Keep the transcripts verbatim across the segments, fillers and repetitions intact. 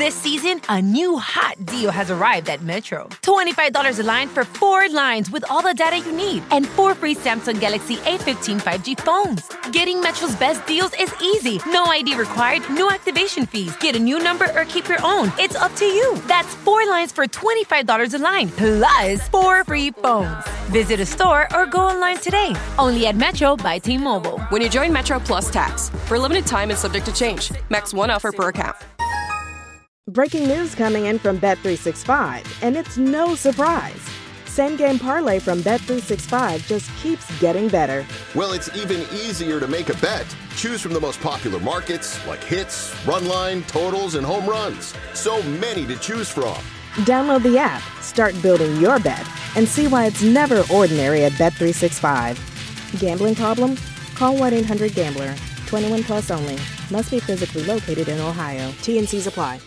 This season, a new hot deal has arrived at Metro. twenty-five dollars a line for four lines with all the data you need and four free Samsung Galaxy A fifteen five G phones. Getting Metro's best deals is easy. No I D required, no activation fees. Get a new number or keep your own. It's up to you. That's four lines for twenty-five dollars a line, plus four free phones. Visit a store or go online today. Only at Metro by T-Mobile. When you join Metro Plus Tax. For a limited time and subject to change. Max one offer per account. Breaking news coming in from Bet three sixty-five, and it's no surprise. Same Game Parlay from Bet three sixty-five just keeps getting better. Well, it's even easier to make a bet. Choose from the most popular markets, like hits, run line, totals, and home runs. So many to choose from. Download the app, start building your bet, and see why it's never ordinary at Bet three sixty-five. Gambling problem? Call one eight hundred gambler. twenty-one plus only. Must be physically located in Ohio. T and C's apply.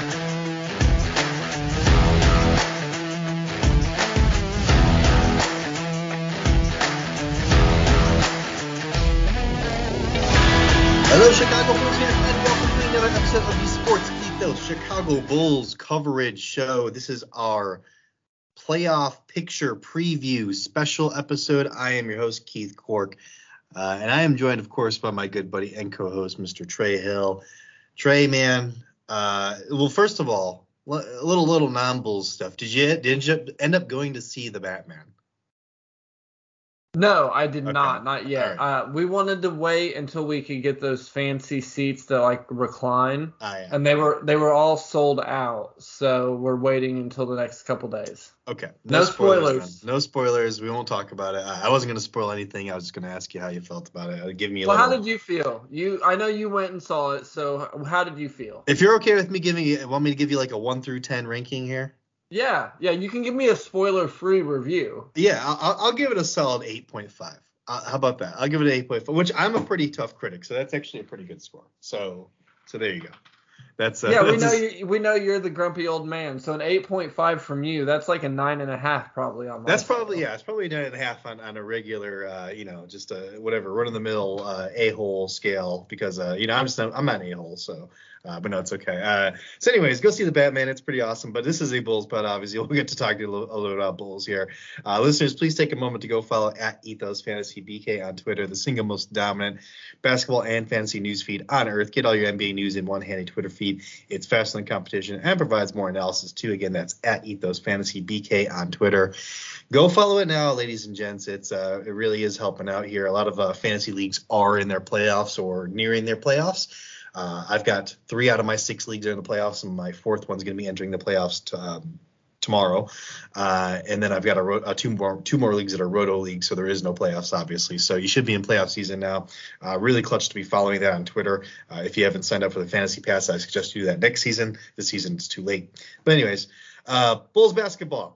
Hello, Chicago Bulls fans, and welcome to another episode of the Sports Ethos Chicago Bulls coverage show. This is our playoff picture preview special episode. I am your host, Keith Cork, uh, and I am joined, of course, by my good buddy and co-host, Mister Trey Hill. Trey, man, uh, well, first of all, a little little non-Bulls stuff. Did you did you end up going to see the Batman? No, I did Okay. not. Not yet. Right. Uh, we wanted to wait until we could get those fancy seats that like recline, Ah, yeah. and they were they were all sold out. So we're waiting until the next couple days. Okay. No spoilers. then. No spoilers. We won't talk about it. I I wasn't going to spoil anything. I was just going to ask you how you felt about it. Uh, Give me a Well, little. how did you feel? You, I know you went and saw it. So how did you feel? If you're okay with me giving you, want me to give you like a one through ten ranking here? Yeah, yeah. You can give me a spoiler-free review. Yeah, I'll, I'll give it a solid eight point five. Uh, how about that? I'll give it an eight point five, which I'm a pretty tough critic, so that's actually a pretty good score. So, so there you go. That's uh, Yeah, we that's know just- you. We know you're the grumpy old man. So an eight point five from you, that's like a nine and a half probably on my That's scale. probably yeah. It's probably nine and a half on, on a regular, uh, you know, just a whatever run of the mill uh, a hole scale because uh, you know I'm just not, I'm not an a hole, so uh, but no, it's okay. Uh, so anyways, go see the Batman. It's pretty awesome. But this is a Bulls pod, obviously. We'll get to talk to you a little, a little about Bulls here. Uh, listeners, please take a moment to go follow at Ethos Fantasy B K on Twitter, the single most dominant basketball and fantasy news feed on earth. Get all your N B A news in one handy Twitter feed. It's faster than competition and provides more analysis too. Again, that's at Ethos Fantasy B K on Twitter. Go follow it now, ladies and gents. It's uh, it really is helping out here. A lot of uh, fantasy leagues are in their playoffs or nearing their playoffs. Uh, I've got three out of my six leagues are in the playoffs, and my fourth one's going to be entering the playoffs t- um, tomorrow. Uh, and then I've got a, ro- a two more two more leagues that are roto leagues, so there is no playoffs, obviously. So you should be in playoff season now. Uh, really clutch to be following that on Twitter. Uh, if you haven't signed up for the Fantasy Pass, I suggest you do that next season. This season it's too late. But anyways, uh, Bulls basketball.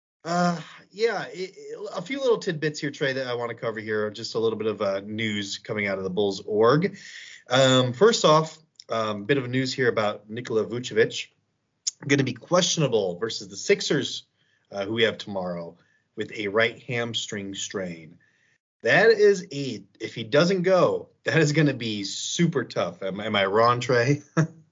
Uh, yeah, it, it, a few little tidbits here, Trey, that I want to cover here. Just a little bit of uh, news coming out of the Bulls org. Um, first off, a um, bit of news here about Nikola Vucevic. Going to be questionable versus the Sixers, uh, who we have tomorrow, with a right hamstring strain. That is a, if he doesn't go, that is going to be super tough. Am, am I wrong, Trey?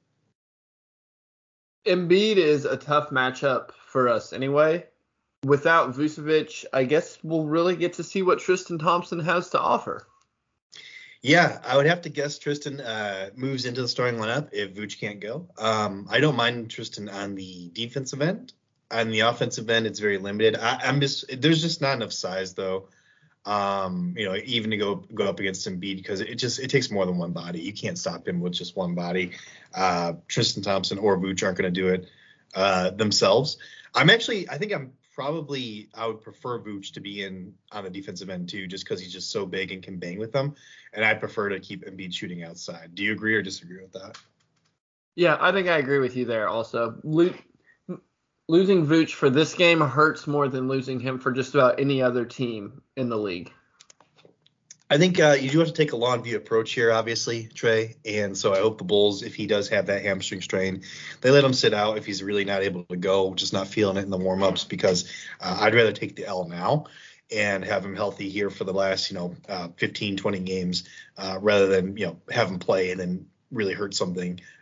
Embiid is a tough matchup for us anyway. Without Vucevic, I guess we'll really get to see what Tristan Thompson has to offer. Yeah, I would have to guess Tristan uh, moves into the starting lineup if Vooch can't go. Um, I don't mind Tristan on the defensive end. On the offensive end, it's very limited. I, I'm just there's just not enough size though. Um, you know, even to go go up against Embiid because it just it takes more than one body. You can't stop him with just one body. Uh, Tristan Thompson or Vooch aren't going to do it uh, themselves. I'm actually I think I'm. Probably I would prefer Vooch to be in on the defensive end too, just because he's just so big and can bang with them. And I prefer to keep Embiid shooting outside. Do you agree or disagree with that? Yeah, I think I agree with you there also. Lo- losing Vooch for this game hurts more than losing him for just about any other team in the league. I think uh, you do have to take a long view approach here, obviously, Trey. And so I hope the Bulls, if he does have that hamstring strain, they let him sit out if he's really not able to go, just not feeling it in the warm-ups, because uh, I'd rather take the L now and have him healthy here for the last, you know, uh, fifteen, twenty games uh, rather than, you know, have him play and then really hurt something,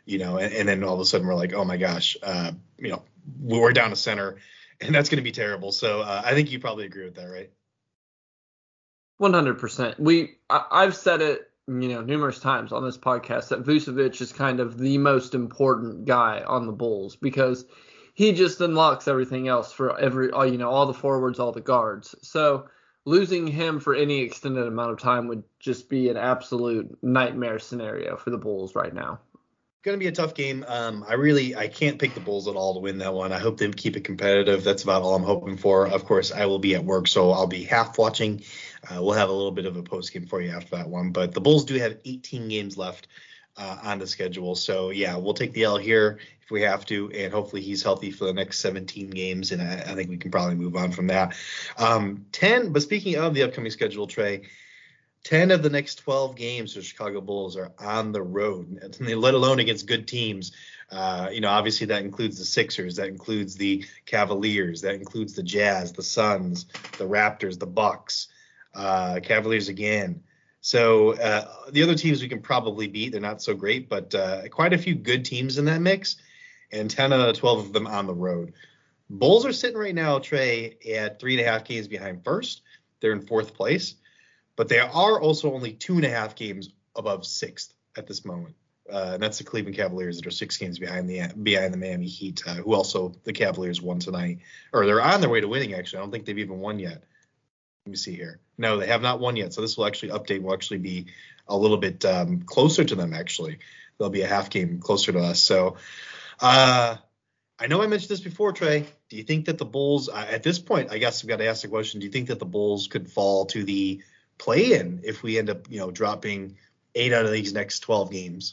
you know, and, and then all of a sudden we're like, oh my gosh, uh, you know, we're down to center, and that's going to be terrible. So uh, I think you probably agree with that, right? one hundred percent. We, I, I've said it, you know, numerous times on this podcast that Vucevic is kind of the most important guy on the Bulls because he just unlocks everything else for every, you know, all the forwards, all the guards. So losing him for any extended amount of time would just be an absolute nightmare scenario for the Bulls right now. Going to be a tough game. Um, I really, I can't pick the Bulls at all to win that one. I hope they keep it competitive. That's about all I'm hoping for. Of course, I will be at work, so I'll be half watching. Uh, we'll have a little bit of a post game for you after that one. But the Bulls do have eighteen games left uh, on the schedule. So, yeah, we'll take the L here if we have to, and hopefully he's healthy for the next seventeen games, and I, I think we can probably move on from that. Um, ten, but speaking of the upcoming schedule, Trey, ten of the next twelve games for the Chicago Bulls are on the road, let alone against good teams. Uh, you know, obviously that includes the Sixers, that includes the Cavaliers, that includes the Jazz, the Suns, the Raptors, the Bucks, uh, Cavaliers again. So uh, the other teams we can probably beat. They're not so great, but uh, quite a few good teams in that mix, and ten out of twelve of them on the road. Bulls are sitting right now, Trey, at three and a half games behind first. They're in fourth place. But they are also only two and a half games above sixth at this moment. Uh, and that's the Cleveland Cavaliers that are six games behind the behind the Miami Heat, uh, who also the Cavaliers won tonight. Or they're on their way to winning, actually. I don't think they've even won yet. Let me see here. No, they have not won yet. So this will actually update will actually be a little bit um, closer to them, actually. They'll be a half game closer to us. So uh, I know I mentioned this before, Trey. Do you think that the Bulls, uh, at this point, I guess I've got to ask the question, do you think that the Bulls could fall to the play in if we end up, you know, dropping eight out of these next twelve games?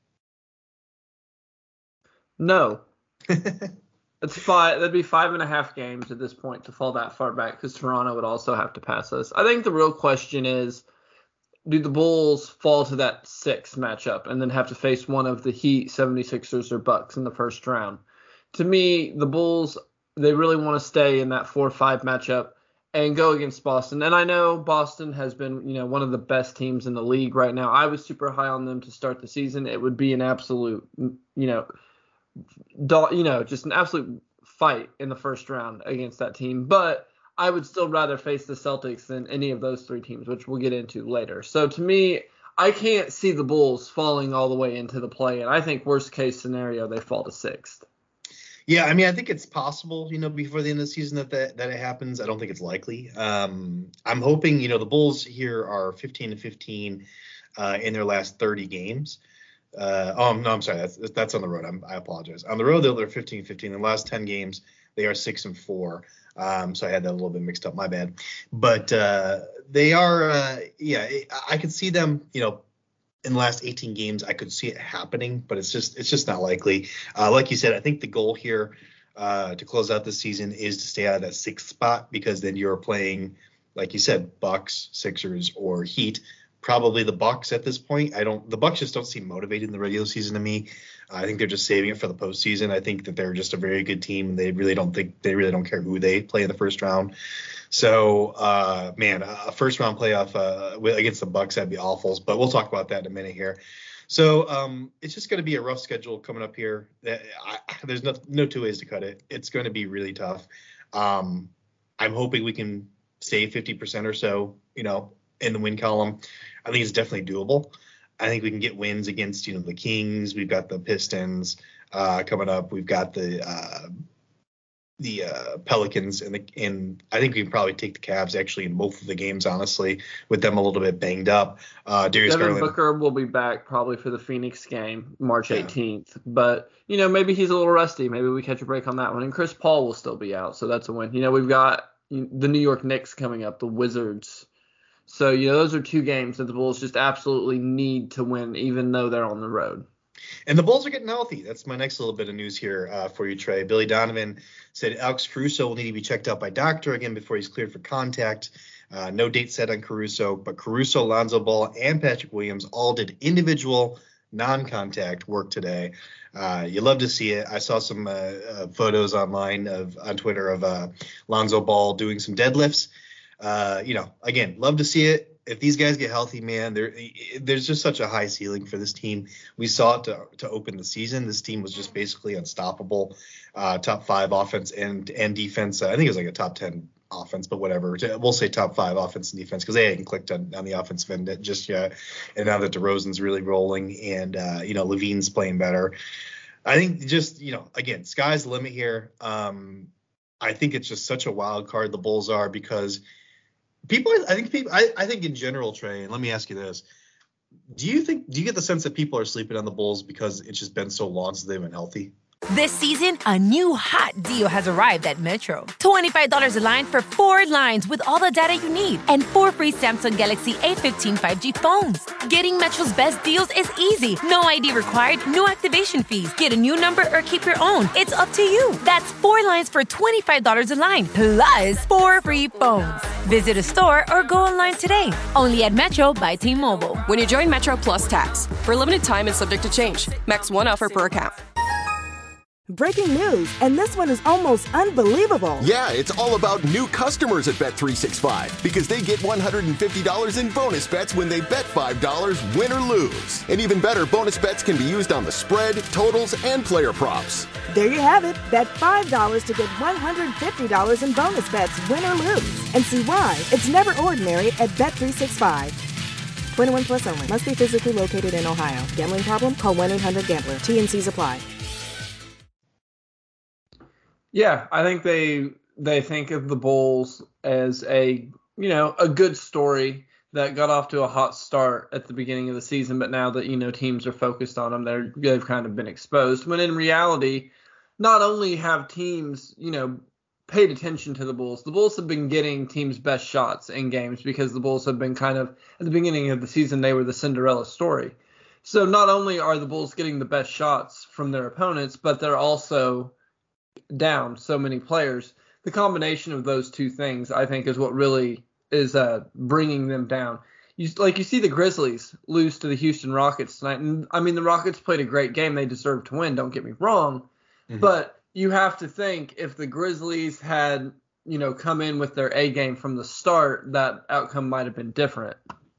No. It's five. That'd be five and a half games at this point to fall that far back because Toronto would also have to pass us. I think the real question is, do the Bulls fall to that sixth matchup and then have to face one of the Heat, seventy-sixers, or Bucks in the first round? To me, the Bulls, they really want to stay in that four five matchup and go against Boston. And I know Boston has been, you know, one of the best teams in the league right now. I was super high on them to start the season. It would be an absolute, you know, do, you know, just an absolute fight in the first round against that team. But I would still rather face the Celtics than any of those three teams, which we'll get into later. So to me, I can't see the Bulls falling all the way into the play. And I think worst case scenario, they fall to sixth. Yeah, I mean, I think it's possible, you know, before the end of the season that that, that it happens. I don't think it's likely. Um, I'm hoping, you know, the Bulls here are fifteen and fifteen uh, in their last thirty games. Uh, oh, no, I'm sorry. That's that's on the road. I'm, I apologize. On the road, they're fifteen and fifteen. In the last ten games, they are six and four. Um, so I had that a little bit mixed up. My bad. But uh, they are, uh, yeah, I could see them, you know, in the last eighteen games, I could see it happening, but it's just it's just not likely. Uh, like you said, I think the goal here uh, to close out the season is to stay out of that sixth spot, because then you're playing, like you said, Bucks, Sixers, or Heat. Probably the Bucks at this point. I don't. The Bucks just don't seem motivated in the regular season to me. I think they're just saving it for the postseason. I think that they're just a very good team, and they really don't think they really don't care who they play in the first round. So, uh, man, a first round playoff uh, against the Bucks, that'd be awful. But we'll talk about that in a minute here. So um, it's just going to be a rough schedule coming up here. I, I, there's no, no two ways to cut it. It's going to be really tough. Um, I'm hoping we can save fifty percent or so, you know, in the win column. I think it's definitely doable. I think we can get wins against, you know, the Kings. We've got the Pistons uh, coming up. We've got the uh, the uh, Pelicans, and the, and I think we can probably take the Cavs actually in both of the games, honestly, with them a little bit banged up. Uh, Darius Devin Garland. Booker will be back probably for the Phoenix game, March eighteenth. Yeah. But, you know, maybe he's a little rusty. Maybe we catch a break on that one. And Chris Paul will still be out, so that's a win. You know, we've got the New York Knicks coming up, the Wizards. So, you know, those are two games that the Bulls just absolutely need to win, even though they're on the road. And the Bulls are getting healthy. That's my next little bit of news here uh, for you, Trey. Billy Donovan said Alex Caruso will need to be checked out by doctor again before he's cleared for contact. Uh, no date set on Caruso, but Caruso, Lonzo Ball, and Patrick Williams all did individual non-contact work today. Uh, you love to see it. I saw some uh, uh, photos online of on Twitter of uh, Lonzo Ball doing some deadlifts. Uh, you know, again, love to see it. if these guys get healthy, man, there there's just such a high ceiling for this team. We saw it to to open the season. This team was just basically unstoppable, uh, top five offense and and defense. Uh, I think it was like a top ten offense, but whatever. We'll say top five offense and defense because they hadn't clicked on, on the offensive end just yet. And now that DeRozan's really rolling and uh, you know Levine's playing better, I think just you know again, sky's the limit here. Um, I think it's just such a wild card the Bulls are because. People, I think people, I, I think in general, Trey, and let me ask you this. Do you think, do you get the sense that people are sleeping on the Bulls because it's just been so long since they've been healthy? This season, a new hot deal has arrived at Metro. twenty-five dollars a line for four lines with all the data you need and four free Samsung Galaxy A fifteen five G phones. Getting Metro's best deals is easy. No I D required, no activation fees. Get a new number or keep your own. It's up to you. That's four lines for twenty-five dollars a line, plus four free phones. Visit a store or go online today. Only at Metro by T-Mobile. When you join Metro Plus Tax, for a limited time and subject to change. Max one offer per account. Breaking news, and this one is almost unbelievable. Yeah, it's all about new customers at Bet three sixty-five because they get one hundred fifty dollars in bonus bets when they bet five dollars, win or lose. And even better, bonus bets can be used on the spread, totals, and player props. There you have it. Bet five dollars to get one hundred fifty dollars in bonus bets, win or lose. And see why it's never ordinary at Bet three sixty-five. twenty-one plus only. Must be physically located in Ohio. Gambling problem? Call one eight hundred gambler. T and C's apply. Yeah, I think they they think of the Bulls as a you know a good story that got off to a hot start at the beginning of the season, but now that you know teams are focused on them, they're they've kind of been exposed. When in reality, not only have teams you know paid attention to the Bulls, the Bulls have been getting teams' best shots in games because the Bulls have been kind of at the beginning of the season they were the Cinderella story. So not only are the Bulls getting the best shots from their opponents, but they're also down so many players. The combination of those two things, I think, is what really is uh, bringing them down. You like you see the Grizzlies lose to the Houston Rockets tonight, and I mean the Rockets played a great game. They deserve to win. Don't get me wrong, mm-hmm. but you have to think if the Grizzlies had you know come in with their A game from the start, that outcome might have been different.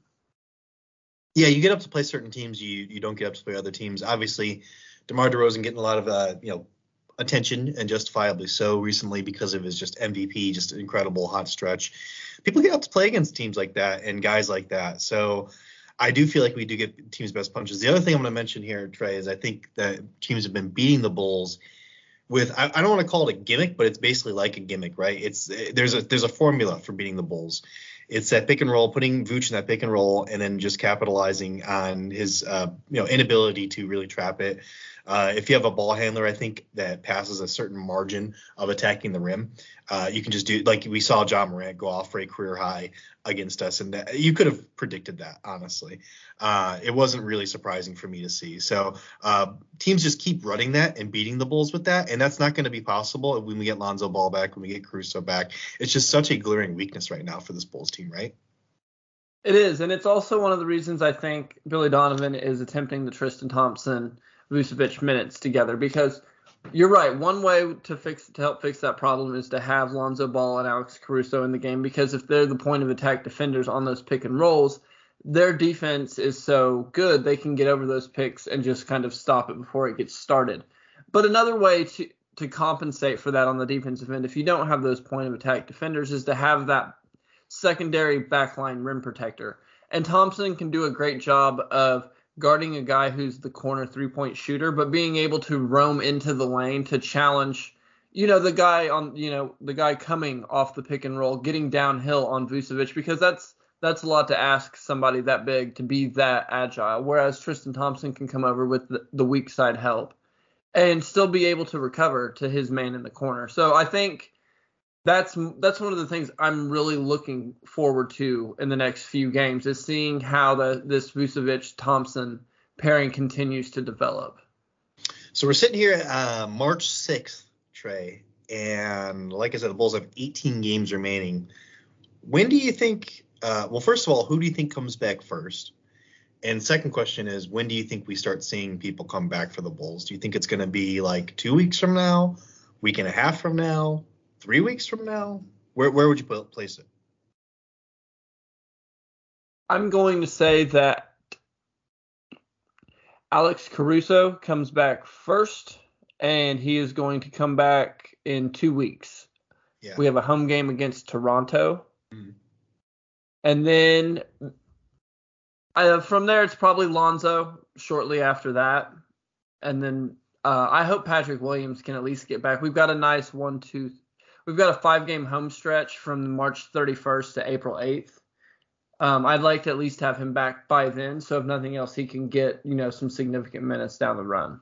Yeah, you get up to play certain teams, you you don't get up to play other teams. Obviously, DeMar DeRozan getting a lot of uh, you know. attention, and justifiably so recently because of his just M V P, just an incredible hot stretch. People get up to play against teams like that and guys like that. So I do feel like we do get teams' best punches. The other thing I'm going to mention here, Trey, is I think that teams have been beating the Bulls with, I, I don't want to call it a gimmick, but it's basically like a gimmick, right? It's there's a there's a formula for beating the Bulls. It's that pick and roll, putting Vooch in that pick and roll, and then just capitalizing on his uh, you know inability to really trap it. Uh, if you have a ball handler, I think that passes a certain margin of attacking the rim, uh, you can just do like we saw John Morant go off for a career high against us, and that, you could have predicted that. Honestly, uh, it wasn't really surprising for me to see. So uh, teams just keep running that and beating the Bulls with that, and that's not going to be possible when we get Lonzo Ball back, when we get Caruso back. It's just such a glaring weakness right now for this Bulls team, right? It is, and it's also one of the reasons I think Billy Donovan is attempting the Tristan Thompson Vucevic minutes together, because you're right. One way to fix to help fix that problem is to have Lonzo Ball and Alex Caruso in the game, because if they're the point of attack defenders on those pick and rolls, their defense is so good they can get over those picks and just kind of stop it before it gets started. But another way to to compensate for that on the defensive end, if you don't have those point of attack defenders, is to have that secondary backline rim protector. And Thompson can do a great job of guarding a guy who's the corner three-point shooter, but being able to roam into the lane to challenge, you know, the guy on, you know, the guy coming off the pick and roll, getting downhill on Vucevic, because that's that's a lot to ask somebody that big to be that agile. Whereas Tristan Thompson can come over with the, the weak side help and still be able to recover to his man in the corner. So I think That's that's one of the things I'm really looking forward to in the next few games, is seeing how the this Vucevic-Thompson pairing continues to develop. So we're sitting here uh, March sixth, Trey, and like I said, the Bulls have eighteen games remaining. When do you think uh, – well, first of all, who do you think comes back first? And second question is, when do you think we start seeing people come back for the Bulls? Do you think it's going to be like two weeks from now, week and a half from now? Three weeks from now? Where where would you place it? I'm going to say that Alex Caruso comes back first, and he is going to come back in two weeks. Yeah. We have a home game against Toronto. Mm-hmm. And then uh, from there, it's probably Lonzo shortly after that. And then uh, I hope Patrick Williams can at least get back. We've got a nice one, two, we've got a five-game home stretch from March thirty-first to April eighth. Um, I'd like to at least have him back by then. So if nothing else, he can get, you know, some significant minutes down the run.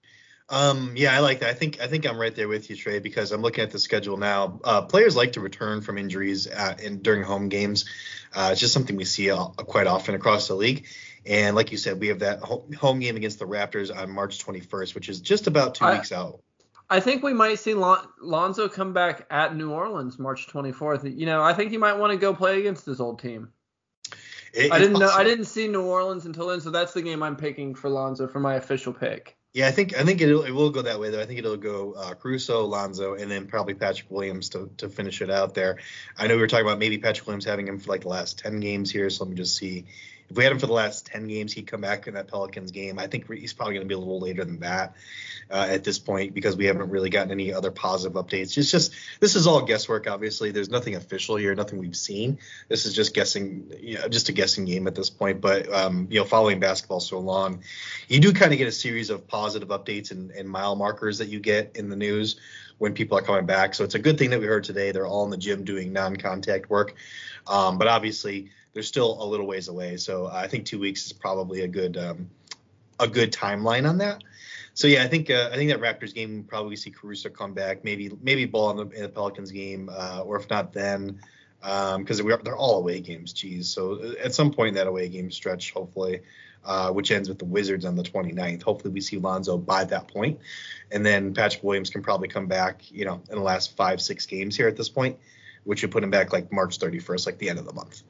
Um, yeah, I like that. I think I think I'm right there with you, Trey, because I'm looking at the schedule now. Uh, players like to return from injuries uh, in, during home games. Uh, it's just something we see uh, quite often across the league. And like you said, we have that home game against the Raptors on March twenty-first, which is just about two I, weeks out. I think we might see Lon- Lonzo come back at New Orleans March twenty-fourth. You know, I think he might want to go play against his old team. It, I didn't know. I didn't see New Orleans until then, so that's the game I'm picking for Lonzo for my official pick. Yeah, I think I think it it will go that way though. I think it'll go uh, Caruso, Lonzo, and then probably Patrick Williams to, to finish it out there. I know we were talking about maybe Patrick Williams having him for like the last ten games here. So let me just see. If we had him for the last ten games, he'd come back in that Pelicans game. I think he's probably going to be a little later than that uh, at this point because we haven't really gotten any other positive updates. It's just this is all guesswork. Obviously, there's nothing official here, nothing we've seen. This is just guessing, you know, just a guessing game at this point. But um, you know, following basketball so long, you do kind of get a series of positive updates and, and mile markers that you get in the news when people are coming back. So it's a good thing that we heard today. They're all in the gym doing non-contact work. Um, but obviously, they're still a little ways away. So I think two weeks is probably a good um, a good timeline on that. So yeah, I think uh, I think that Raptors game we'll probably see Caruso come back, maybe maybe ball in the, in the Pelicans game, uh, or if not then, because um, they're all away games. Geez, so at some point in that away game stretch, hopefully, uh, which ends with the Wizards on the twenty-ninth. Hopefully we see Lonzo by that point, and then Patrick Williams can probably come back, you know, in the last five six games here at this point, which would put him back like March thirty-first, like the end of the month.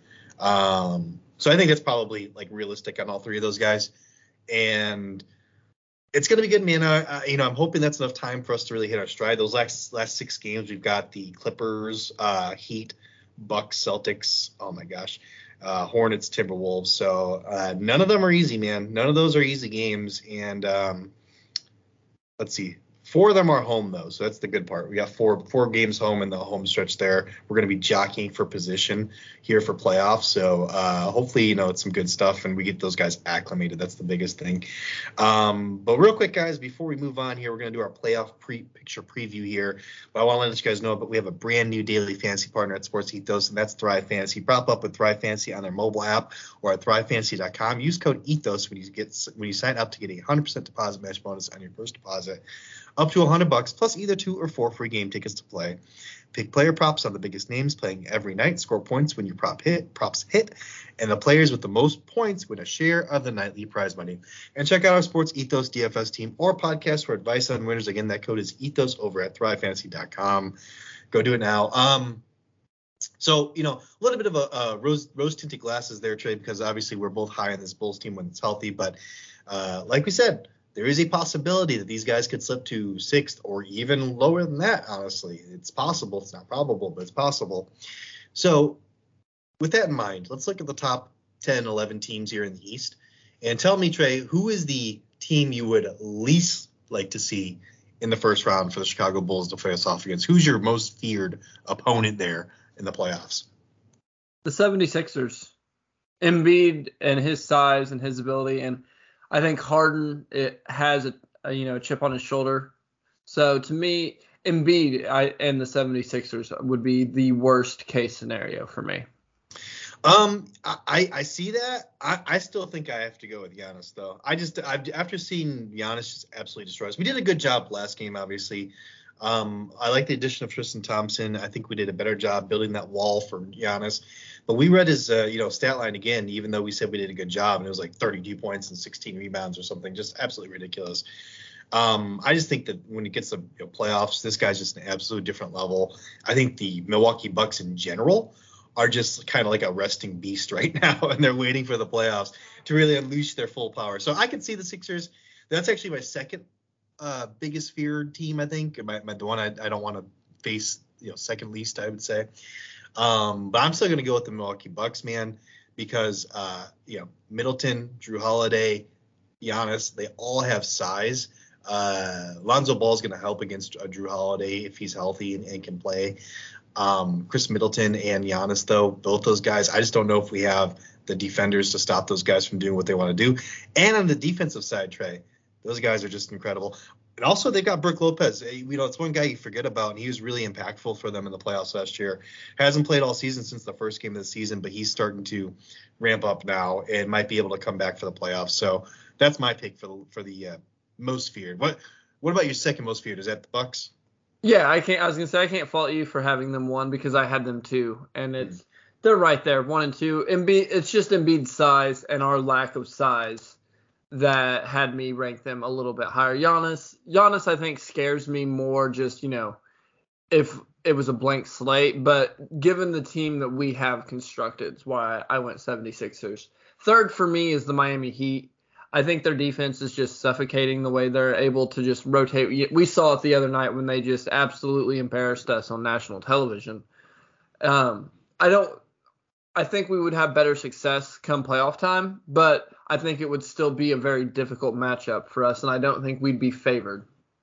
Um, so I think that's probably like realistic on all three of those guys, and it's going to be good, man. Uh, you know, I'm hoping that's enough time for us to really hit our stride. Those last last six games, we've got the Clippers, uh, Heat, Bucks, Celtics. Oh my gosh, uh, Hornets, Timberwolves. So uh, none of them are easy, man. None of those are easy games, and um, let's see. Four of them are home, though, so that's the good part. We got four four games home in the home stretch there. We're going to be jockeying for position here for playoffs, so uh, hopefully, you know, it's some good stuff, and we get those guys acclimated. That's the biggest thing. Um, but real quick, guys, before we move on here, we're going to do our playoff pre- picture preview here. But I want to let you guys know, but we have a brand new daily fantasy partner at Sports Ethos, and that's Thrive Fantasy. Prop up with Thrive Fantasy on their mobile app or at thrive fantasy dot com. Use code ETHOS when you get when you sign up to get a one hundred percent deposit match bonus on your first deposit. Up to one hundred bucks plus either two or four free game tickets to play. Pick player props on the biggest names playing every night. Score points when your prop hit, props hit, and the players with the most points win a share of the nightly prize money. And check out our Sports Ethos D F S team or podcast for advice on winners. Again, that code is Ethos over at thrive fantasy dot com. Go do it now. Um, so, you know, a little bit of a uh, rose rose tinted glasses there, Trey, because obviously we're both high on this Bulls team when it's healthy. But uh, like we said, there is a possibility that these guys could slip to sixth or even lower than that, honestly. It's possible. It's not probable, but it's possible. So with that in mind, let's look at the top ten, eleven teams here in the East. And tell me, Trey, who is the team you would least like to see in the first round for the Chicago Bulls to face off against? Who's your most feared opponent there in the playoffs? The seventy-sixers. Embiid and his size and his ability, and I think Harden it has a, a you know a chip on his shoulder. So to me, Embiid I, and the seventy-sixers would be the worst case scenario for me. Um, I, I see that. I, I still think I have to go with Giannis, though. I just I've, after seeing Giannis just absolutely destroy us. We did a good job last game, obviously. Um, I like the addition of Tristan Thompson. I think we did a better job building that wall for Giannis. But we read his, uh, you know, stat line again, even though we said we did a good job, and it was like thirty-two points and sixteen rebounds or something, just absolutely ridiculous. Um, I just think that when it gets to you know, playoffs, this guy's just an absolute different level. I think the Milwaukee Bucks in general are just kind of like a resting beast right now, and they're waiting for the playoffs to really unleash their full power. So I could see the Sixers. That's actually my second uh, biggest feared team, I think. My, my, the one I, I don't want to face, you know, second least, I would say. Um, but I'm still going to go with the Milwaukee Bucks, man, because uh, you know Middleton, Drew Holiday, Giannis, they all have size. Uh, Lonzo Ball is going to help against uh, Drew Holiday if he's healthy and, and can play. Um, Chris Middleton and Giannis, though, both those guys, I just don't know if we have the defenders to stop those guys from doing what they want to do. And on the defensive side, Trey, those guys are just incredible. And also, they've got Brook Lopez. You know, it's one guy you forget about, and he was really impactful for them in the playoffs last year. Hasn't played all season since the first game of the season, but he's starting to ramp up now and might be able to come back for the playoffs. So that's my pick for the for the uh, most feared. What What about your second most feared? Is that the Bucks? Yeah, I can't. I was gonna say I can't fault you for having them one because I had them two, and it's mm. they're right there, one and two. Embiid, it's just Embiid's size and our lack of size that had me rank them a little bit higher. Giannis, Giannis, I think scares me more. Just you know, if it was a blank slate, but given the team that we have constructed, is why I went seventy-sixers. Third for me is the Miami Heat. I think their defense is just suffocating the way they're able to just rotate. We saw it the other night when they just absolutely embarrassed us on national television. Um, I don't. I think we would have better success come playoff time, but I think it would still be a very difficult matchup for us, and I don't think we'd be favored.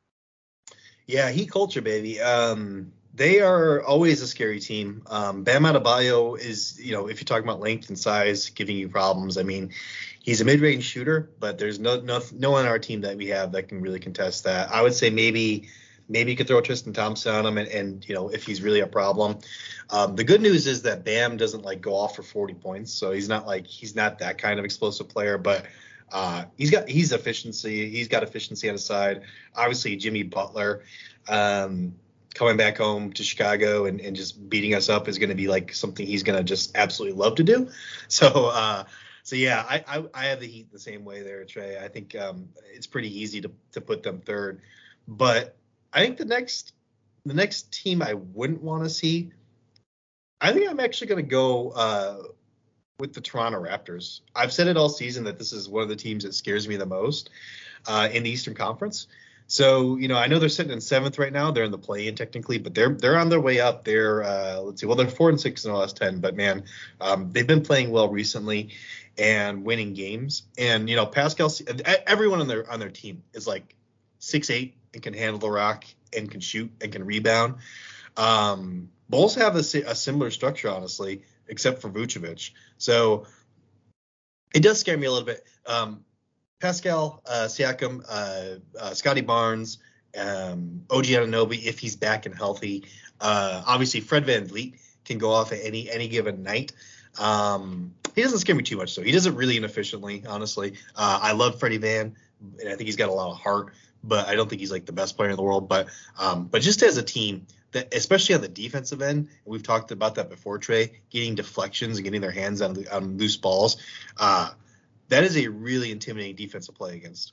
Yeah, Heat culture, baby. Um, they are always a scary team. Um, Bam Adebayo is, you know, if you're talking about length and size, giving you problems. I mean, he's a mid-range shooter, but there's no no no one on our team that we have that can really contest that. I would say maybe maybe you could throw Tristan Thompson on him, and, and you know if he's really a problem. Um, the good news is that Bam doesn't like go off for forty points, so he's not like he's not that kind of explosive player, but uh, he's got he's efficiency. He's got efficiency on his side. Obviously, Jimmy Butler um, coming back home to Chicago and, and just beating us up is going to be like something he's going to just absolutely love to do. So. Uh, So, yeah, I, I I have the Heat the same way there, Trey. I think um, it's pretty easy to, to put them third. But I think the next the next team I wouldn't want to see, I think I'm actually going to go uh, with the Toronto Raptors. I've said it all season that this is one of the teams that scares me the most uh, in the Eastern Conference. So, you know, I know they're sitting in seventh right now. They're in the play-in technically, but they're they're on their way up. They're, uh, let's see, well, they're four and six in the last ten. But, man, um, they've been playing well recently and winning games. And, you know, Pascal, everyone on their on their team is like six eight and can handle the rock and can shoot and can rebound. Um, Bulls have a, a similar structure, honestly, except for Vucevic. So it does scare me a little bit. Um, Pascal, uh, Siakam, uh, uh, Scotty Barnes, um, O G Anunoby, if he's back and healthy. Uh, obviously, Fred VanVleet can go off at any any given night. Um, he doesn't scare me too much, though. He does it really inefficiently, honestly. Uh, I love Freddie Van, and I think he's got a lot of heart, but I don't think he's like the best player in the world. But um, but just as a team, that especially on the defensive end, and we've talked about that before, Trey, getting deflections and getting their hands on, on loose balls, uh, that is a really intimidating defensive play against.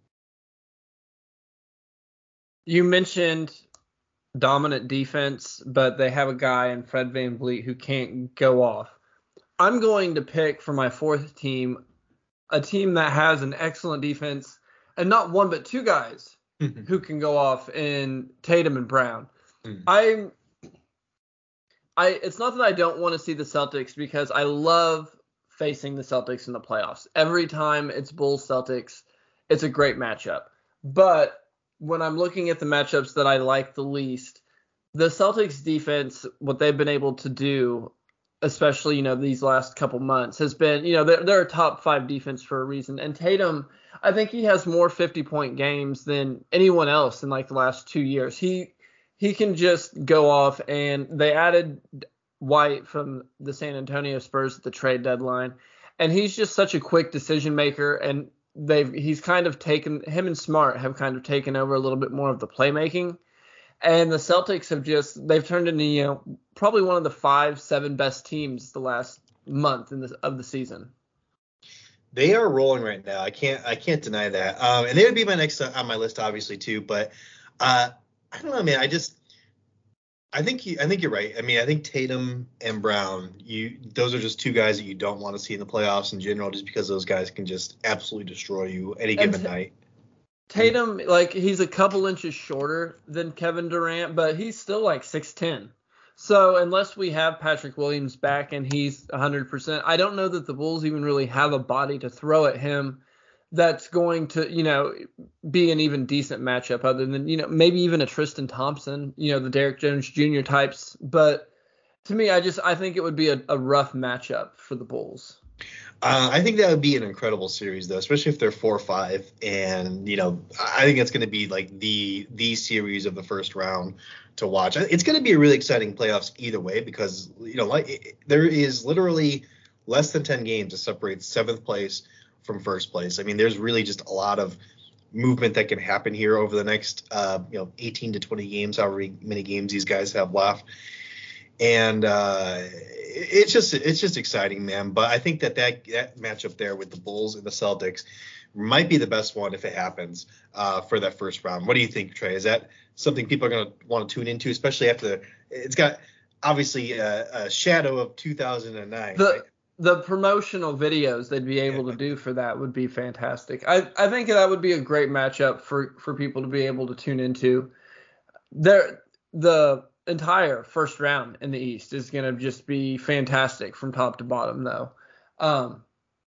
You mentioned dominant defense, but they have a guy in Fred VanVleet who can't go off. I'm going to pick for my fourth team a team that has an excellent defense and not one but two guys who can go off in Tatum and Brown. Mm. I'm I it's not that I don't want to see the Celtics because I love facing the Celtics in the playoffs. Every time it's Bulls Celtics, it's a great matchup. But when I'm looking at the matchups that I like the least, the Celtics defense, what they've been able to do, especially, you know, these last couple months, has been, you know, they're, they're a top five defense for a reason. And Tatum, I think he has more fifty-point games than anyone else in like the last two years. He he can just go off, and they added White from the San Antonio Spurs at the trade deadline, and he's just such a quick decision maker, and they've he's kind of taken him and Smart have kind of taken over a little bit more of the playmaking. And the Celtics have just, they've turned into, you know, probably one of the five, seven best teams the last month in the, of the season. They are rolling right now. I can't, I can't deny that. Um, and they would be my next on my list, obviously, too. But uh, I don't know, man. I just, I think, you, I think you're right. I mean, I think Tatum and Brown, you, those are just two guys that you don't want to see in the playoffs in general, just because those guys can just absolutely destroy you any given t- night. Tatum, like, he's a couple inches shorter than Kevin Durant, but he's still like six ten. So unless we have Patrick Williams back and he's one hundred percent, I don't know that the Bulls even really have a body to throw at him that's going to, you know, be an even decent matchup other than, you know, maybe even a Tristan Thompson, you know, the Derrick Jones Junior types. But to me, I just I think it would be a, a rough matchup for the Bulls. Uh, I think that would be an incredible series, though, especially if they're four or five. And, you know, I think it's going to be like the the series of the first round to watch. It's going to be a really exciting playoffs either way because, you know, like it, there is literally less than ten games to separate seventh place from first place. I mean, there's really just a lot of movement that can happen here over the next, uh, you know, eighteen to twenty games, however many games these guys have left. And uh, it's just it's just exciting, man. But I think that, that that matchup there with the Bulls and the Celtics might be the best one if it happens uh, for that first round. What do you think, Trey? Is that something people are going to want to tune into, especially after the, it's got obviously a, a shadow of two thousand nine. The, right? The promotional videos they'd be able to do for that would be fantastic. I, I think that would be a great matchup for, for people to be able to tune into. There, the entire first round in the East is going to just be fantastic from top to bottom, though. Um,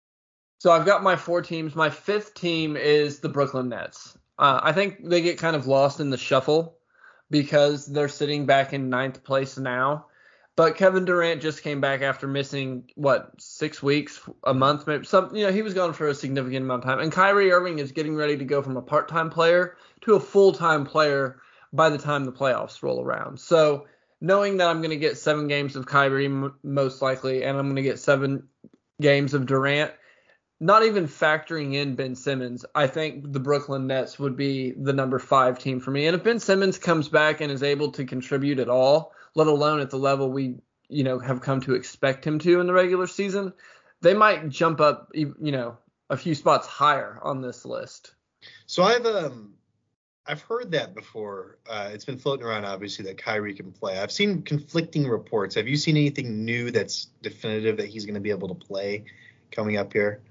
so I've got my four teams. My fifth team is the Brooklyn Nets. Uh, I think they get kind of lost in the shuffle because they're sitting back in ninth place now. But Kevin Durant just came back after missing, what, six weeks, a month, maybe some. You know, he was gone for a significant amount of time. And Kyrie Irving is getting ready to go from a part-time player to a full-time player by the time the playoffs roll around. So knowing that I'm going to get seven games of Kyrie m- most likely, and I'm going to get seven games of Durant, not even factoring in Ben Simmons, I think the Brooklyn Nets would be the number five team for me. And if Ben Simmons comes back and is able to contribute at all, let alone at the level we, you know, have come to expect him to in the regular season, they might jump up, you know, a few spots higher on this list. So I've um I've heard that before. Uh, it's been floating around, obviously, that Kyrie can play. I've seen conflicting reports. Have you seen anything new that's definitive that he's going to be able to play coming up here?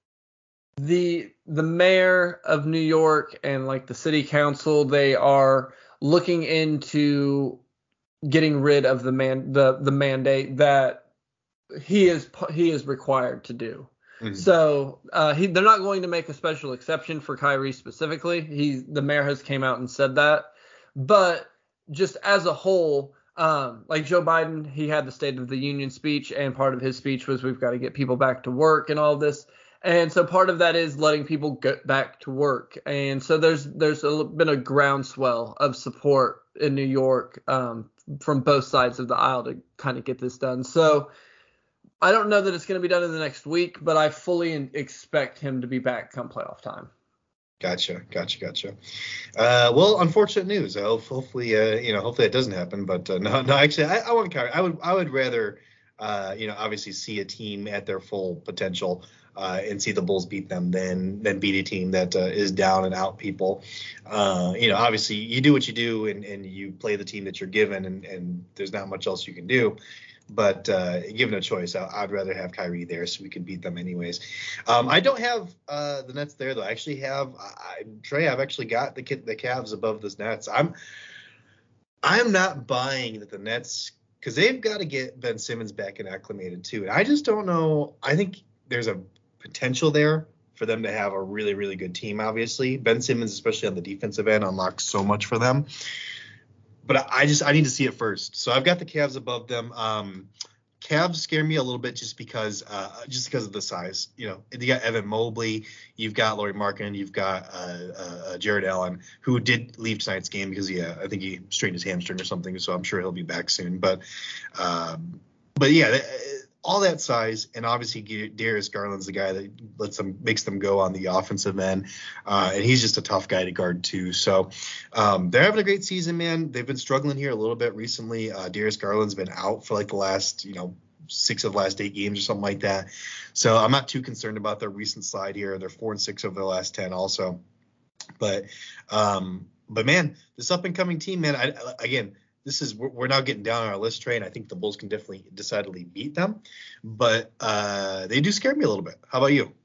The the mayor of New York and like the city council, they are looking into getting rid of the man the the mandate that he is he is required to do. Mm-hmm. So uh, he they're not going to make a special exception for Kyrie specifically. He the mayor has came out and said that, but just as a whole, um, like Joe Biden, he had the State of the Union speech, and part of his speech was we've got to get people back to work and all this. And so part of that is letting people get back to work. And so there's there's a, been a groundswell of support in New York um, from both sides of the aisle to kind of get this done. So I don't know that it's going to be done in the next week, but I fully expect him to be back come playoff time. Gotcha, gotcha, gotcha. Uh, well, unfortunate news. I hope, hopefully, uh, you know, hopefully it doesn't happen. But uh, no, no, actually, I, I want Kyrie. I would, I would rather, uh, you know, obviously see a team at their full potential. Uh, and see the Bulls beat them than than beat a team that uh, is down and out people. Uh, you know, obviously you do what you do and, and you play the team that you're given and, and there's not much else you can do. But uh, given a choice, I, I'd rather have Kyrie there so we can beat them anyways. Um, I don't have uh, the Nets there, though. I actually have I, Trey, I've actually got the the Cavs above the Nets. I'm I'm not buying that the Nets, because they've got to get Ben Simmons back and acclimated too. And I just don't know. I think there's a potential there for them to have a really, really good team, obviously. Ben Simmons, especially on the defensive end, unlocks so much for them. But I just I need to see it first. So I've got the Cavs above them. Um, Cavs scare me a little bit just because uh, just because of the size. You know, you got Evan Mobley, you've got Lauri Markkanen, you've got uh, uh, Jared Allen, who did leave tonight's game because he, uh, I think he straightened his hamstring or something. So I'm sure he'll be back soon. But um, but yeah. Th- all that size, and obviously Darius Garland's the guy that lets them makes them go on the offensive end, uh, and he's just a tough guy to guard too. So um, they're having a great season, man. They've been struggling here a little bit recently. Uh, Darius Garland's been out for like the last, you know, six of the last eight games or something like that. So I'm not too concerned about their recent slide here. They're four and six over the last ten also. But um, but man, this up and coming team, man. I, again. This is we're now getting down on our list, Trey, and I think the Bulls can definitely decidedly beat them. But uh, they do scare me a little bit. How about you?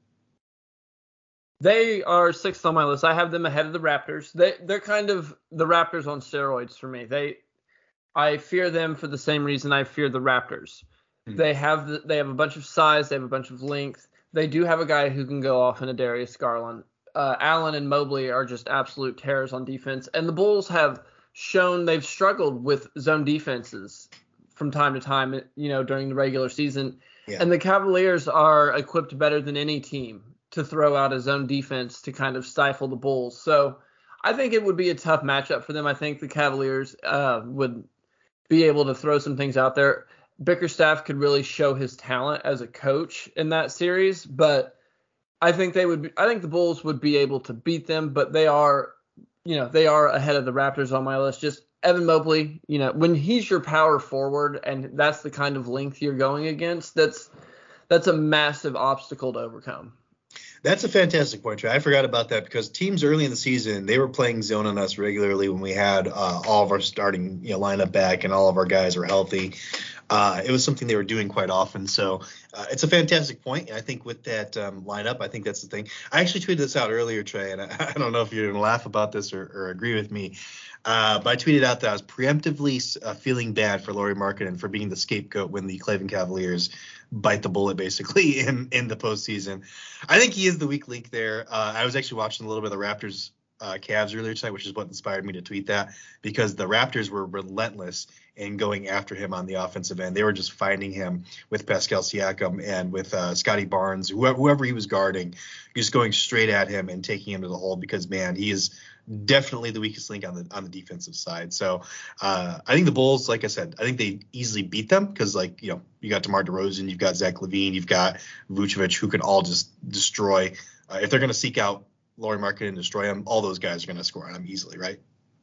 They are sixth on my list. I have them ahead of the Raptors. They they're kind of the Raptors on steroids for me. They I fear them for the same reason I fear the Raptors. Mm-hmm. They have the, they have a bunch of size. They have a bunch of length. They do have a guy who can go off in a Darius Garland. Uh, Allen and Mobley are just absolute terrors on defense. And the Bulls have shown they've struggled with zone defenses from time to time, you know, during the regular season. Yeah. And the Cavaliers are equipped better than any team to throw out a zone defense to kind of stifle the Bulls. So I think it would be a tough matchup for them. I think the Cavaliers uh, would be able to throw some things out there. Bickerstaff could really show his talent as a coach in that series, but I think they would be, I think the Bulls would be able to beat them, but they are, you know, they are ahead of the Raptors on my list. Just Evan Mobley, you know, when he's your power forward and that's the kind of length you're going against, that's that's a massive obstacle to overcome. That's a fantastic point, Trey. I forgot about that because teams early in the season, they were playing zone on us regularly when we had uh, all of our starting you know, lineup back and all of our guys were healthy. Uh, it was something they were doing quite often. So uh, it's a fantastic point. And I think with that um, lineup, I think that's the thing. I actually tweeted this out earlier, Trey, and I, I don't know if you're going to laugh about this or, or agree with me. Uh, but I tweeted out that I was preemptively uh, feeling bad for Lauri Markkanen for being the scapegoat when the Cleveland Cavaliers bite the bullet basically in, in the postseason. I think he is the weak link there. Uh, I was actually watching a little bit of the Raptors uh, Cavs earlier tonight, which is what inspired me to tweet that, because the Raptors were relentless in going after him on the offensive end. They were just finding him with Pascal Siakam and with uh, Scotty Barnes, whoever, whoever he was guarding, just going straight at him and taking him to the hole because, man, he is definitely the weakest link on the on the defensive side. So uh, I think the Bulls, like I said, I think they easily beat them because, like, you know, you got DeMar DeRozan, you've got Zach LaVine, you've got Vucevic, who can all just destroy. Uh, if they're going to seek out Lauri Markkanen and destroy him, all those guys are going to score on him easily, right?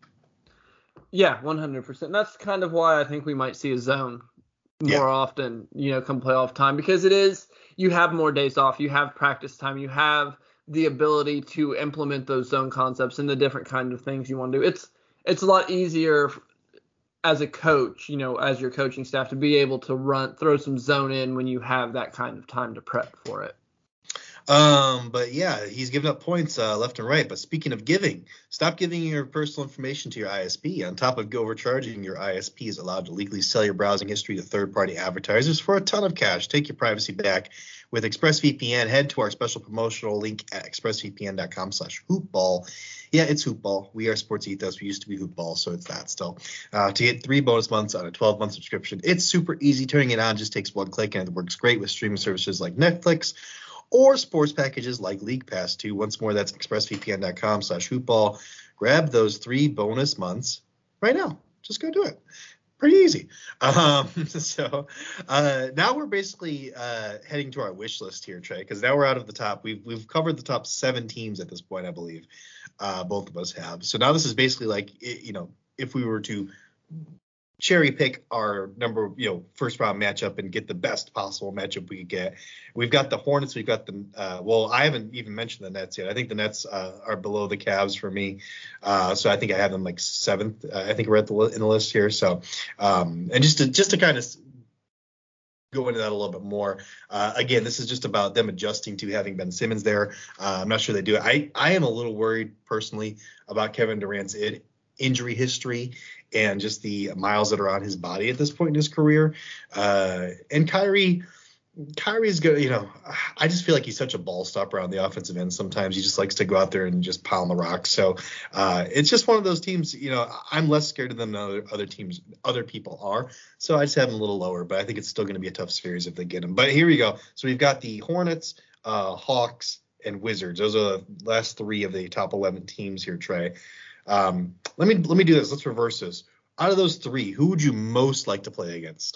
Yeah, one hundred percent. That's kind of why I think we might see a zone more yeah. often, you know, come playoff time, because it is, you have more days off, you have practice time, you have the ability to implement those zone concepts and the different kind of things you want to do. It's it's a lot easier as a coach, you know, as your coaching staff, to be able to run, throw some zone in when you have that kind of time to prep for it. Um, but yeah, he's giving up points uh, left and right. But speaking of giving, stop giving your personal information to your I S P. On top of overcharging, your I S P is allowed to legally sell your browsing history to third-party advertisers for a ton of cash. Take your privacy back with ExpressVPN. Head to our special promotional link at expressvpn.com slash hoopball. Yeah, it's hoopball. We are Sports Ethos. We used to be hoopball, so it's that still. Uh, to get three bonus months on a twelve-month subscription, it's super easy. Turning it on just takes one click, and it works great with streaming services like Netflix or sports packages like League Pass too. Once more, that's expressvpn.com slash hoopball. Grab those three bonus months right now. Just go do it. Pretty easy. Um, so uh, now we're basically uh, heading to our wish list here, Trey, because now we're out of the top. We've we've covered the top seven teams at this point, I believe. Uh, both of us have. So now this is basically like, you know, if we were to cherry pick our number, you know, first round matchup and get the best possible matchup we could get. We've got the Hornets. We've got the, uh, well, I haven't even mentioned the Nets yet. I think the Nets uh, are below the Cavs for me. Uh, so I think I have them like seventh. Uh, I think we're at the in the list here. So, um, and just to, just to kind of go into that a little bit more. Uh, again, this is just about them adjusting to having Ben Simmons there. Uh, I'm not sure they do it. I, I am a little worried personally about Kevin Durant's it, injury history and just the miles that are on his body at this point in his career. Uh, and Kyrie, Kyrie's good. You know, I just feel like he's such a ball stopper on the offensive end. Sometimes he just likes to go out there and just pound the rock. So uh, it's just one of those teams, you know, I'm less scared of them than other, other teams, other people are. So I just have them a little lower, but I think it's still going to be a tough series if they get him. But here we go. So we've got the Hornets, uh, Hawks, and Wizards. Those are the last three of the top eleven teams here, Trey. Um, let me let me do this. Let's reverse this. Out of those three, who would you most like to play against?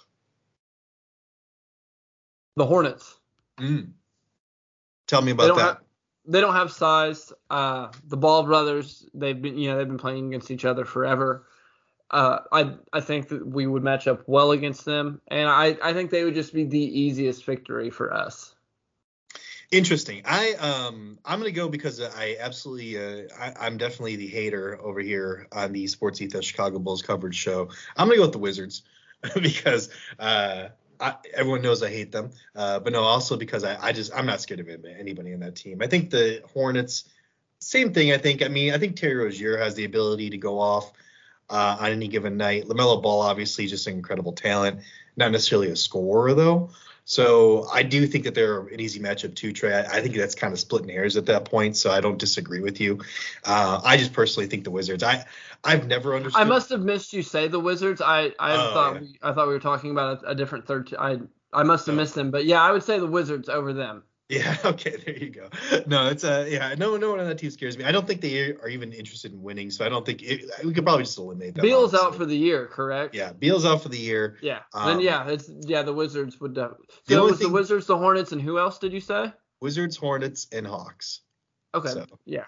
The Hornets. Mm. Tell me about they that. Have, they don't have size. Uh, the Ball brothers, they've been you know they've been playing against each other forever. Uh, I I think that we would match up well against them, and I, I think they would just be the easiest victory for us. Interesting. I um I'm gonna go because I absolutely uh, I, I'm definitely the hater over here on the Sports Ethos Chicago Bulls coverage show. I'm gonna go with the Wizards because uh I, everyone knows I hate them, uh, but no, also because I, I just I'm not scared of anybody in that team. I think the Hornets, same thing. I think I mean I think Terry Rozier has the ability to go off. uh, on any given night. LaMelo Ball, obviously, just an incredible talent, not necessarily a scorer though. So I do think that they're an easy matchup too, Trey. I, I think that's kind of splitting hairs at that point, so I don't disagree with you. Uh, I just personally think the Wizards. I I've never understood. I must have missed you say the Wizards. I I Oh, thought yeah. we, I thought we were talking about a, a different third. T- I I must have Oh. missed them, but yeah, I would say the Wizards over them. Yeah. Okay. There you go. No, it's uh yeah. No, no one on that team scares me. I don't think they are even interested in winning, so I don't think it, we could probably just eliminate them. Beal's out honestly. for the year, correct? Yeah, Beal's out for the year. Yeah. Um, then yeah, it's yeah the Wizards would. Uh, The so it only was thing- the Wizards, the Hornets, and who else did you say? Wizards, Hornets, and Hawks. Okay. So. Yeah.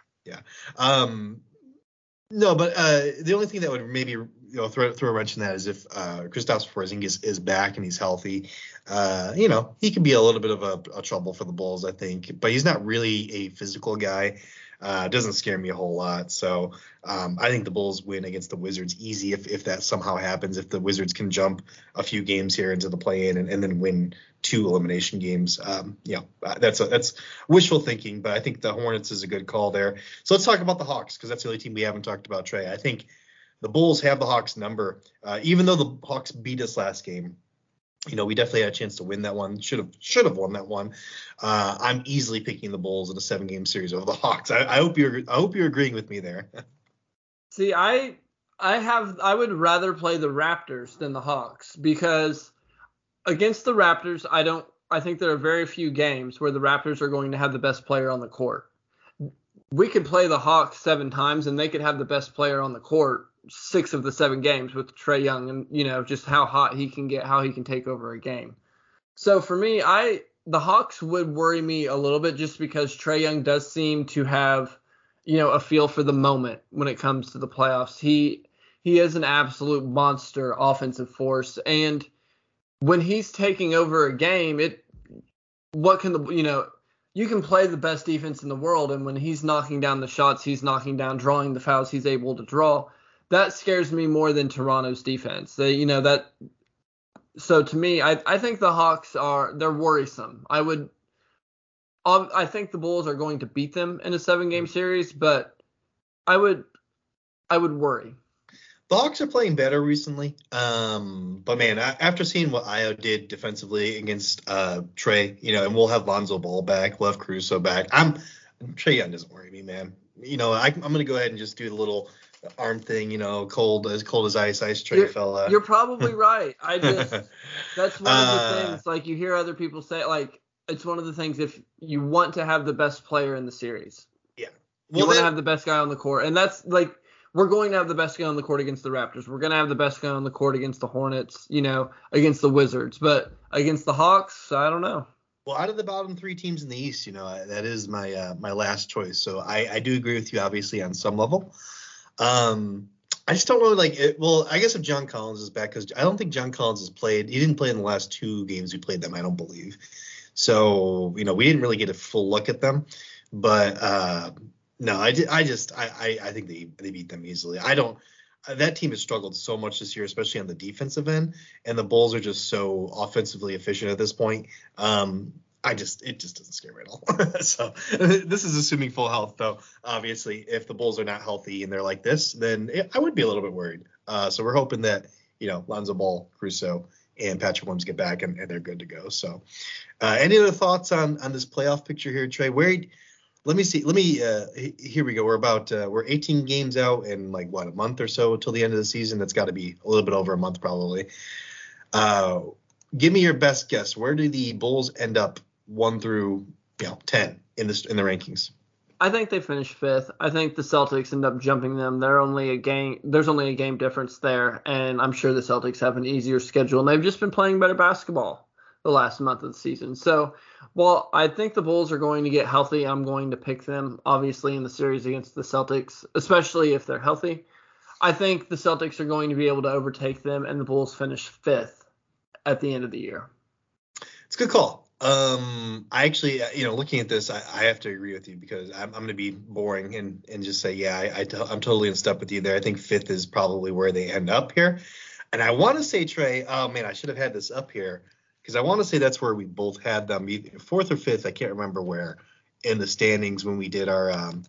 Um, no, but uh, the only thing that would maybe you know throw throw a wrench in that is if uh, Kristaps Porzingis is back and he's healthy. Uh, you know, he could be a little bit of a, a trouble for the Bulls, I think. But he's not really a physical guy. Uh, doesn't scare me a whole lot. So um, I think the Bulls win against the Wizards easy if if that somehow happens. If the Wizards can jump a few games here into the play-in and, and then win two elimination games, um, you know, uh, that's a, that's wishful thinking. But I think the Hornets is a good call there. So let's talk about the Hawks because that's the only team we haven't talked about, Trey. I think the Bulls have the Hawks number, uh, even though the Hawks beat us last game. You know, we definitely had a chance to win that one. Should have should have won that one. Uh, I'm easily picking the Bulls in a seven game series over the Hawks. I, I hope you're I hope you're agreeing with me there. See, I I have I would rather play the Raptors than the Hawks because against the Raptors, I don't I think there are very few games where the Raptors are going to have the best player on the court. We could play the Hawks seven times and they could have the best player on the court six of the seven games with Trae Young and, you know, just how hot he can get, how he can take over a game. So for me, I the Hawks would worry me a little bit just because Trae Young does seem to have, you know, a feel for the moment when it comes to the playoffs. He he is an absolute monster offensive force. And when he's taking over a game, it what can the, you know, you can play the best defense in the world. And when he's knocking down the shots, he's knocking down, drawing the fouls he's able to draw. That scares me more than Toronto's defense. They, you know, that. So to me, I, I think the Hawks are they're worrisome. I would, I think the Bulls are going to beat them in a seven game series, but I would, I would worry. The Hawks are playing better recently. Um, but man, I, after seeing what Ayo did defensively against uh, Trae, you know, and we'll have Lonzo Ball back, we'll have Caruso back. I'm Trae Young doesn't worry me, man. You know, I, I'm gonna go ahead and just do the little arm thing, you know, cold as cold as ice, ice Trae You're, fella. you're probably right. I just that's one of the Uh, things. Like you hear other people say, like it's one of the things. If you want to have the best player in the series, yeah. you Well, want to then, have the best guy on the court, and that's like we're going to have the best guy on the court against the Raptors. We're going to have the best guy on the court against the Hornets. You know, against the Wizards, but against the Hawks, I don't know. well, out of the bottom three teams in the East, you know, I, that is my uh, my last choice. So I, I do agree with you, obviously, on some level. Um, I just don't know, like, it, well, I guess if John Collins is back, because I don't think John Collins has played. He didn't play in the last two games we played them, I don't believe. So, you know, we didn't really get a full look at them. But, uh, no, I, I just, I, I, I think they, they beat them easily. I don't, that team has struggled so much this year, especially on the defensive end. And the Bulls are just so offensively efficient at this point. Um, I just, it just doesn't scare me at all. So this is assuming full health, though. Obviously, if the Bulls are not healthy and they're like this, then it, I would be a little bit worried. Uh, so we're hoping that, you know, Lonzo Ball, Caruso, and Patrick Williams get back and, and they're good to go. So uh, any other thoughts on, on this playoff picture here, Trey? Where, let me see. Let me, uh, here we go. We're about, uh, we're eighteen games out and like what, a month or so until the end of the season. That's got to be a little bit over a month probably. Uh, give me your best guess. Where do the Bulls end up one through, you know, ten in this in the rankings? I think they finish fifth. I think the Celtics end up jumping them. They're only a game. There's only a game difference there, and I'm sure the Celtics have an easier schedule, and they've just been playing better basketball the last month of the season. So, while I think the Bulls are going to get healthy, I'm going to pick them, obviously, in the series against the Celtics, especially if they're healthy. I think the Celtics are going to be able to overtake them, and the Bulls finish fifth at the end of the year. It's a good call. Um, I actually, you know, looking at this, I, I have to agree with you because I'm, I'm going to be boring and, and just say, yeah, I, I t- I'm totally in step with you there. I think fifth is probably where they end up here. And I want to say, Trey, oh, man, I should have had this up here because I want to say that's where we both had them, either fourth or fifth. I can't remember where in the standings when we did our um,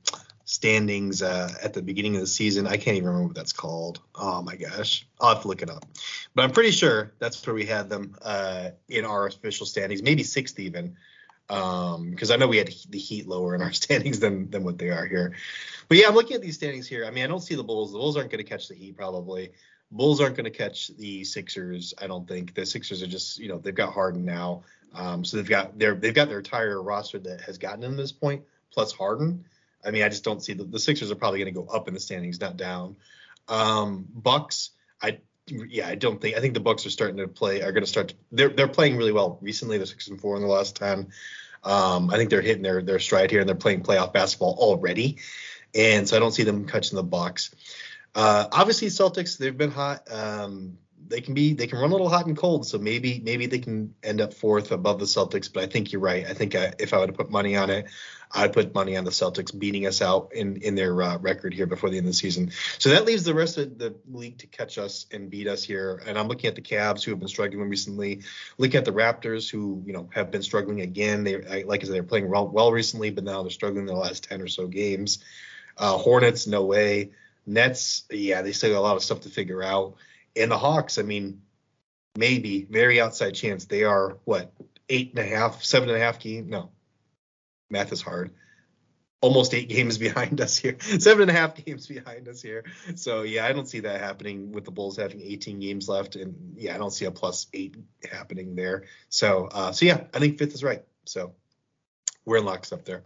standings uh, at the beginning of the season. I can't even remember what that's called. Oh my gosh, I'll have to look it up. But I'm pretty sure that's where we had them uh, in our official standings, maybe sixth even, because um, I know we had the Heat lower in our standings than than what they are here. But yeah, I'm looking at these standings here. I mean, I don't see the Bulls. The Bulls aren't going to catch the Heat probably. Bulls aren't going to catch the Sixers. I don't think the Sixers are just, you know, they've got Harden now, um, so they've got their they've got their entire roster that has gotten them to this point plus Harden. I mean, I just don't see the, the Sixers are probably going to go up in the standings, not down. Um, Bucks, I yeah, I don't think I think the Bucks are starting to play are going to start. To, they're they're playing really well recently. They're six and four in the last ten. Um, I think they're hitting their their stride here and they're playing playoff basketball already. And so I don't see them catching the Bucks. Uh, obviously, Celtics, they've been hot. Um, they can be they can run a little hot and cold. So maybe maybe they can end up fourth above the Celtics. But I think you're right. I think I, if I would have put money on it, I'd put money on the Celtics beating us out in in their uh, record here before the end of the season. So that leaves the rest of the league to catch us and beat us here. And I'm looking at the Cavs, who have been struggling recently. Looking at the Raptors, who you know have been struggling again. They like I said, they're playing well, well recently, but now they're struggling in the last ten or so games. Uh, Hornets, no way. Nets, yeah, they still got a lot of stuff to figure out. And the Hawks, I mean, maybe very outside chance. They are what eight and a half, seven and a half game. No, math is hard. Almost eight games behind us here. Seven and a half games behind us here. So yeah, I don't see that happening with the Bulls having eighteen games left, and yeah, I don't see a plus eight happening there. So uh, so yeah, I think fifth is right. So we're in lockstep there.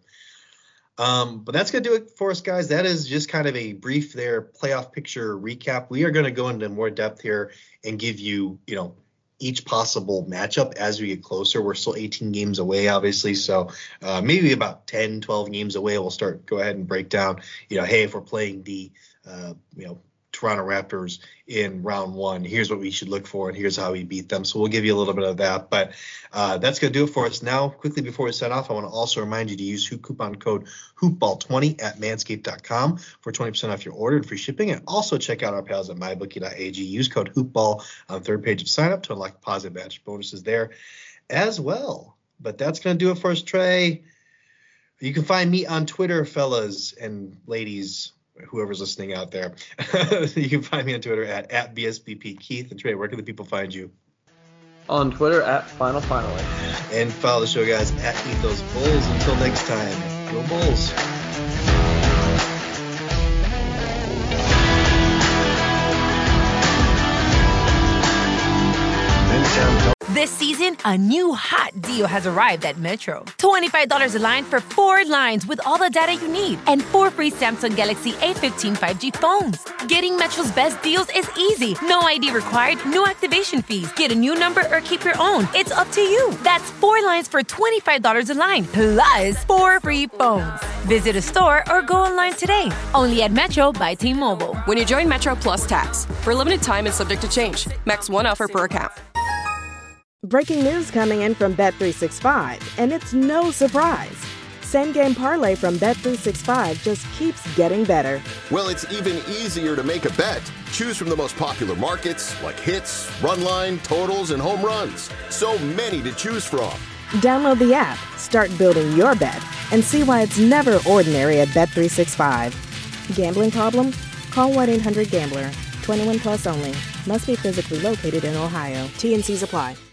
Um, but that's going to do it for us, guys. That is just kind of a brief there playoff picture recap. We are going to go into more depth here and give you, you know, each possible matchup as we get closer. We're still eighteen games away, obviously. So uh, maybe about ten, twelve games away, we'll start go ahead and break down, you know, hey, if we're playing the, uh, you know, Toronto Raptors in round one, here's what we should look for, and here's how we beat them. So we'll give you a little bit of that. But uh, that's going to do it for us now. Quickly before we set off, I want to also remind you to use coupon code hoopball twenty at manscaped dot com for twenty percent off your order and free shipping. And also check out our pals at my bookie dot a g. Use code hoopball on the third page of sign up to unlock positive badge bonuses there as well. But that's going to do it for us, Trey. You can find me on Twitter, fellas and ladies, whoever's listening out there. You can find me on Twitter at, at B S B P Keith. And Trey, where can the people find you? On Twitter at Final Finalist. And follow the show, guys, at Ethos Bulls. Until next time, go Bulls. This season, a new hot deal has arrived at Metro. twenty-five dollars a line for four lines with all the data you need and four free Samsung Galaxy A fifteen five G phones. Getting Metro's best deals is easy. No I D required, no activation fees. Get a new number or keep your own. It's up to you. That's four lines for twenty-five dollars a line, plus four free phones. Visit a store or go online today. Only at Metro by T-Mobile. When you join Metro Plus Tax, for a limited time and subject to change. Max one offer per account. Breaking news coming in from Bet three sixty-five, and it's no surprise. Same Game Parlay from Bet three sixty-five just keeps getting better. Well, it's even easier to make a bet. Choose from the most popular markets like hits, run line, totals, and home runs. So many to choose from. Download the app, start building your bet, and see why it's never ordinary at Bet three sixty-five. Gambling problem? Call one eight hundred gambler. twenty-one plus only. Must be physically located in Ohio. T and C's apply.